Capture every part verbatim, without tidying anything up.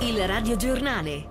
Il radiogiornale.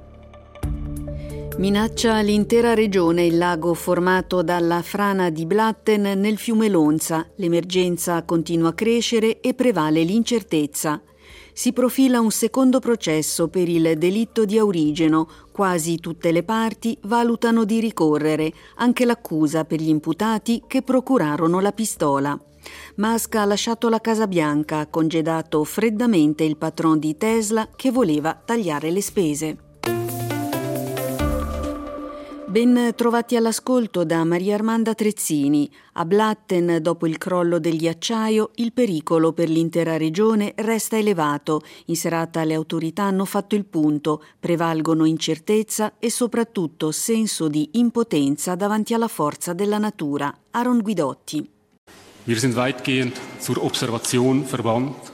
Minaccia l'intera regione il lago formato dalla frana di Blatten nel fiume Lonza. L'emergenza continua a crescere e prevale l'incertezza. Si profila un secondo processo per il delitto di Aurigeno. Quasi tutte le parti valutano di ricorrere, anche l'accusa per gli imputati che procurarono la pistola. Musk ha lasciato la Casa Bianca, ha congedato freddamente il patron di Tesla che voleva tagliare le spese. Ben trovati all'ascolto da Maria Armanda Trezzini. A Blatten, dopo il crollo del ghiacciaio, il pericolo per l'intera regione resta elevato. In serata le autorità hanno fatto il punto, prevalgono incertezza e soprattutto senso di impotenza davanti alla forza della natura. Aaron Guidotti. Wir sind weitgehend zur Observation verbannt.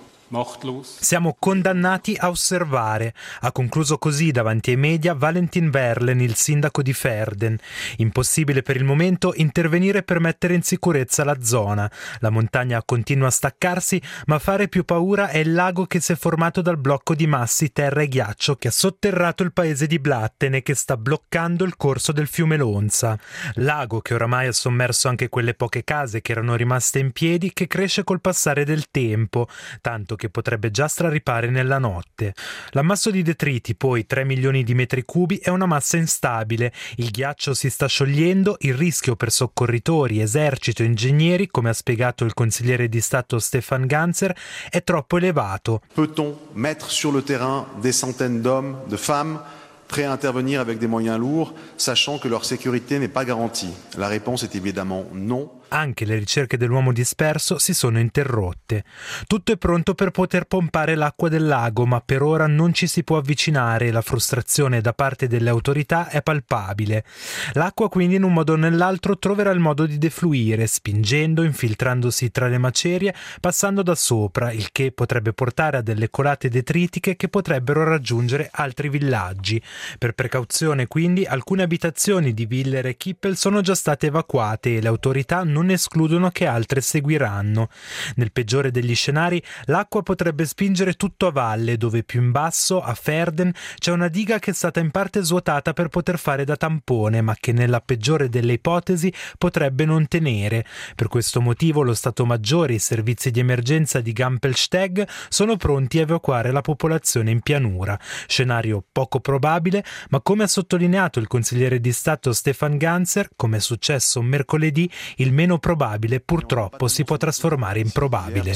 Siamo condannati a osservare, ha concluso così davanti ai media Valentin Verlen, il sindaco di Verden. Impossibile per il momento intervenire per mettere in sicurezza la zona. La montagna continua a staccarsi, ma a fare più paura è il lago che si è formato dal blocco di massi, terra e ghiaccio che ha sotterrato il paese di Blatten e che sta bloccando il corso del fiume Lonza. Lago che oramai ha sommerso anche quelle poche case che erano rimaste in piedi, che cresce col passare del tempo, tanto che che potrebbe già straripare nella notte. L'ammasso di detriti, poi tre milioni di metri cubi, è una massa instabile. Il ghiaccio si sta sciogliendo, il rischio per soccorritori, esercito e ingegneri, come ha spiegato il consigliere di Stato Stefan Ganzer, è troppo elevato. Peut-on mettre sur le terrain des centaines d'hommes, de femmes, prêts à intervenir avec des moyens lourds, sachant que leur sécurité n'est pas garantie? La réponse est évidemment non. Anche le ricerche dell'uomo disperso si sono interrotte. Tutto è pronto per poter pompare l'acqua del lago, ma per ora non ci si può avvicinare e la frustrazione da parte delle autorità è palpabile. L'acqua quindi in un modo o nell'altro troverà il modo di defluire, spingendo, infiltrandosi tra le macerie, passando da sopra, il che potrebbe portare a delle colate detritiche che potrebbero raggiungere altri villaggi. Per precauzione quindi alcune abitazioni di Willer e Kippel sono già state evacuate e le autorità non non escludono che altre seguiranno. Nel peggiore degli scenari, l'acqua potrebbe spingere tutto a valle, dove più in basso, a Verden, c'è una diga che è stata in parte svuotata per poter fare da tampone, ma che nella peggiore delle ipotesi potrebbe non tenere. Per questo motivo lo Stato Maggiore e i servizi di emergenza di Gampelsteg sono pronti a evacuare la popolazione in pianura. Scenario poco probabile, ma come ha sottolineato il consigliere di Stato Stefan Ganzer, come è successo mercoledì, il meno probabile purtroppo si può trasformare in probabile.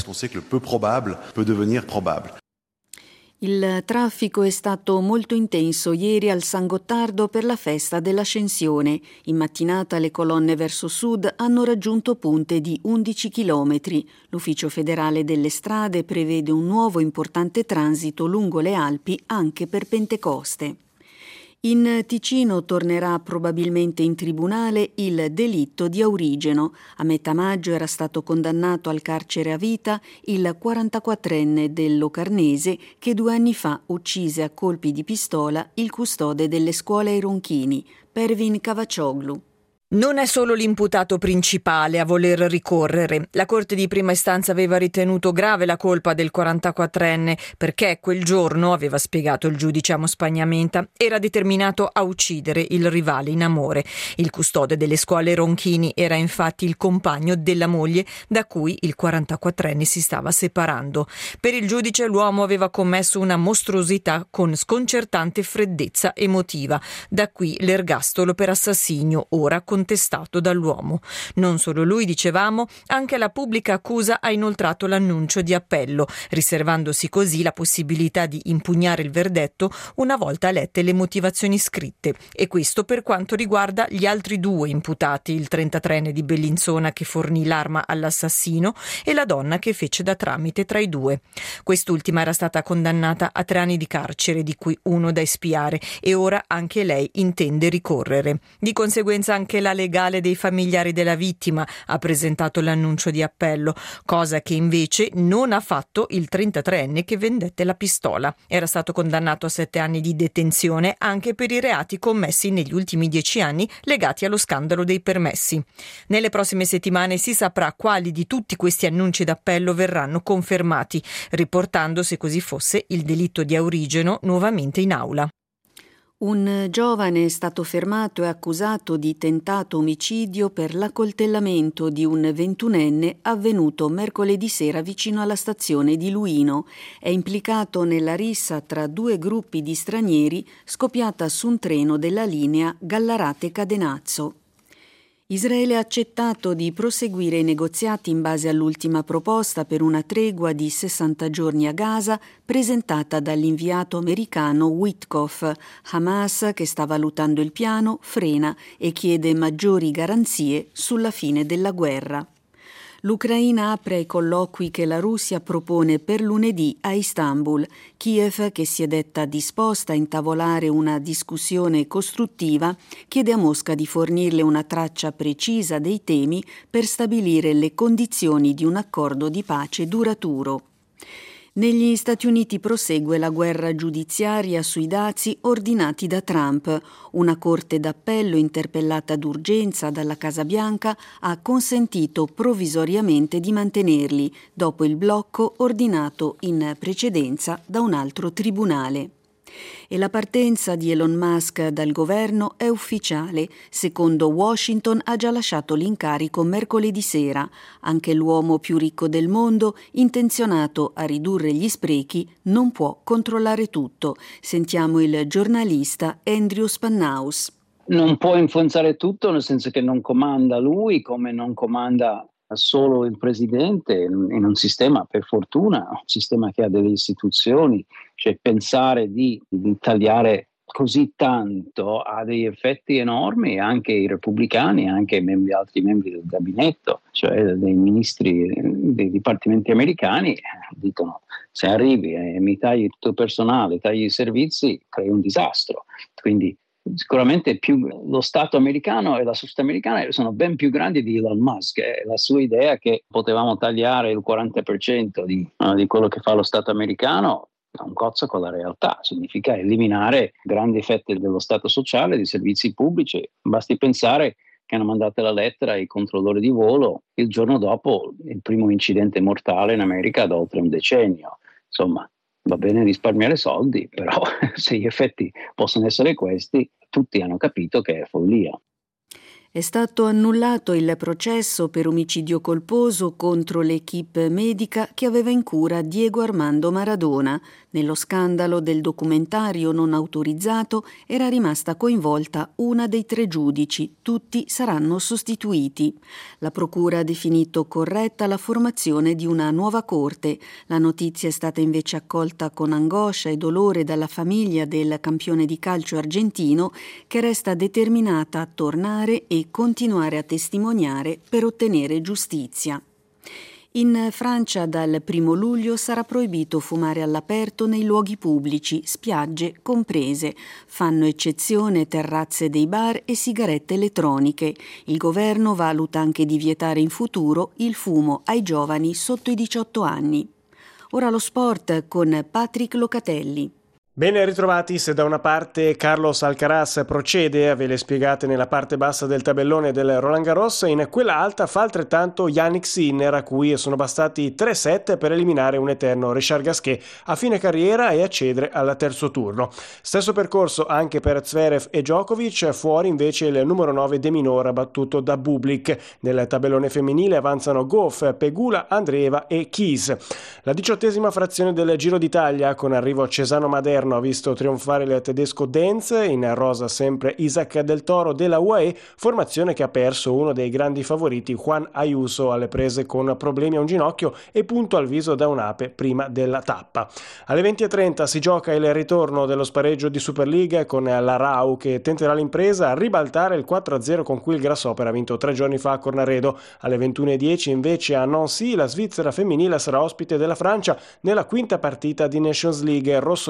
Il traffico è stato molto intenso ieri al San Gottardo per la festa dell'Ascensione. In mattinata le colonne verso sud hanno raggiunto punte di undici chilometri. L'Ufficio federale delle strade prevede un nuovo importante transito lungo le Alpi anche per Pentecoste. In Ticino tornerà probabilmente in tribunale il delitto di Aurigeno. A metà maggio era stato condannato al carcere a vita il quarantaquattrenne del Locarnese che due anni fa uccise a colpi di pistola il custode delle scuole ai Ronchini, Pervin Cavacioglu. Non è solo l'imputato principale a voler ricorrere. La Corte di prima istanza aveva ritenuto grave la colpa del quarantaquattrenne perché quel giorno, aveva spiegato il giudice Amos Spagnamenta, era determinato a uccidere il rivale in amore. Il custode delle scuole Ronchini era infatti il compagno della moglie da cui il quarantaquattrenne si stava separando. Per il giudice l'uomo aveva commesso una mostruosità con sconcertante freddezza emotiva. Da qui l'ergastolo per assassinio, ora con contestato dall'uomo. Non solo lui, dicevamo, anche la pubblica accusa ha inoltrato l'annuncio di appello, riservandosi così la possibilità di impugnare il verdetto una volta lette le motivazioni scritte. E questo per quanto riguarda gli altri due imputati, il trentatreenne di Bellinzona che fornì l'arma all'assassino e la donna che fece da tramite tra i due. Quest'ultima era stata condannata a tre anni di carcere, di cui uno da espiare, e ora anche lei intende ricorrere. Di conseguenza anche la tutela legale dei familiari della vittima, ha presentato l'annuncio di appello, cosa che invece non ha fatto il trentatreenne che vendette la pistola. Era stato condannato a sette anni di detenzione anche per i reati commessi negli ultimi dieci anni legati allo scandalo dei permessi. Nelle prossime settimane si saprà quali di tutti questi annunci d'appello verranno confermati, riportando, se così fosse, il delitto di Aurigeno nuovamente in aula. Un giovane è stato fermato e accusato di tentato omicidio per l'accoltellamento di un ventunenne avvenuto mercoledì sera vicino alla stazione di Luino. È implicato nella rissa tra due gruppi di stranieri scoppiata su un treno della linea Gallarate-Cadenazzo. Israele ha accettato di proseguire i negoziati in base all'ultima proposta per una tregua di sessanta giorni a Gaza presentata dall'inviato americano Witkoff. Hamas, che sta valutando il piano, frena e chiede maggiori garanzie sulla fine della guerra. L'Ucraina apre ai colloqui che la Russia propone per lunedì a Istanbul. Kiev, che si è detta disposta a intavolare una discussione costruttiva, chiede a Mosca di fornirle una traccia precisa dei temi per stabilire le condizioni di un accordo di pace duraturo. Negli Stati Uniti prosegue la guerra giudiziaria sui dazi ordinati da Trump. Una corte d'appello interpellata d'urgenza dalla Casa Bianca ha consentito provvisoriamente di mantenerli, dopo il blocco ordinato in precedenza da un altro tribunale. E la partenza di Elon Musk dal governo è ufficiale. Secondo Washington ha già lasciato l'incarico mercoledì sera. Anche l'uomo più ricco del mondo, intenzionato a ridurre gli sprechi, non può controllare tutto. Sentiamo il giornalista Andrew Spannaus. Non può influenzare tutto, nel senso che non comanda lui, come non comanda solo il presidente in un sistema, per fortuna, un sistema che ha delle istituzioni, cioè pensare di, di tagliare così tanto ha degli effetti enormi. Anche i repubblicani, anche i membri, altri membri del gabinetto, cioè dei ministri dei dipartimenti americani, dicono: se arrivi e mi tagli tutto il personale, tagli i servizi, crei un disastro. Quindi sicuramente più, lo Stato americano e la società americana sono ben più grandi di Elon Musk. La sua idea che potevamo tagliare il quaranta per cento di, uh, di quello che fa lo Stato americano è un cozzo con la realtà. Significa eliminare grandi fette dello Stato sociale, dei servizi pubblici. Basti pensare che hanno mandato la lettera ai controllori di volo il giorno dopo il primo incidente mortale in America da oltre un decennio. Insomma, va bene risparmiare soldi, però se gli effetti possono essere questi, tutti hanno capito che è follia. È stato annullato il processo per omicidio colposo contro l'equipe medica che aveva in cura Diego Armando Maradona. Nello scandalo del documentario non autorizzato era rimasta coinvolta una dei tre giudici, tutti saranno sostituiti. La procura ha definito corretta la formazione di una nuova corte. La notizia è stata invece accolta con angoscia e dolore dalla famiglia del campione di calcio argentino, che resta determinata a tornare e continuare a testimoniare per ottenere giustizia. In Francia dal primo luglio sarà proibito fumare all'aperto nei luoghi pubblici, spiagge comprese. Fanno eccezione terrazze dei bar e sigarette elettroniche. Il governo valuta anche di vietare in futuro il fumo ai giovani sotto i diciotto anni. Ora lo sport con Patrick Locatelli. Ben ritrovati. Se da una parte Carlos Alcaraz procede, ve le spiegate nella parte bassa del tabellone del Roland Garros, in quella alta fa altrettanto Jannik Sinner, a cui sono bastati tre set per eliminare un eterno Richard Gasquet a fine carriera e accedere al terzo turno. Stesso percorso anche per Zverev e Djokovic, fuori invece il numero nove De Minaur battuto da Bublik. Nel tabellone femminile avanzano Goff, Pegula, Andreeva e Keys. La diciottesima frazione del Giro d'Italia, con arrivo Cesano Maderno, ha visto trionfare il tedesco Denz, in rosa sempre Isaac Del Toro della U A E, formazione che ha perso uno dei grandi favoriti Juan Ayuso alle prese con problemi a un ginocchio e punto al viso da un'ape prima della tappa. Alle venti e trenta si gioca il ritorno dello spareggio di Superliga con la Rau che tenterà l'impresa a ribaltare il quattro a zero con cui il Grasshopper ha vinto tre giorni fa a Cornaredo. Alle ventuno e dieci invece a Nancy la Svizzera femminile sarà ospite della Francia nella quinta partita di Nations League. Rosso crociato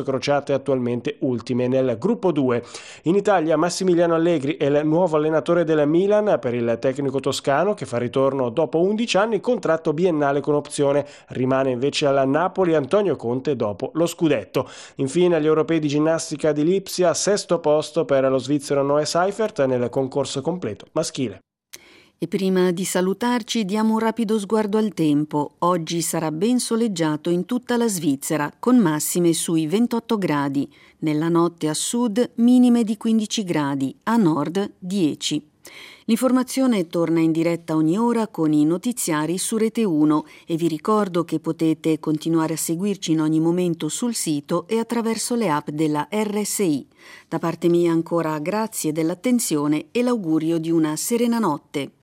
classificate attualmente ultime nel gruppo due. In Italia Massimiliano Allegri è il nuovo allenatore del Milan per il tecnico toscano, che fa ritorno dopo undici anni, contratto biennale con opzione. Rimane invece al Napoli Antonio Conte dopo lo scudetto. Infine agli europei di ginnastica di Lipsia, sesto posto per lo svizzero Noé Seifert nel concorso completo maschile. E prima di salutarci diamo un rapido sguardo al tempo. Oggi sarà ben soleggiato in tutta la Svizzera, con massime sui ventotto gradi. Nella notte a sud minime di quindici gradi, a nord dieci. L'informazione torna in diretta ogni ora con i notiziari su Rete uno e vi ricordo che potete continuare a seguirci in ogni momento sul sito e attraverso le app della R S I. Da parte mia ancora grazie dell'attenzione e l'augurio di una serena notte.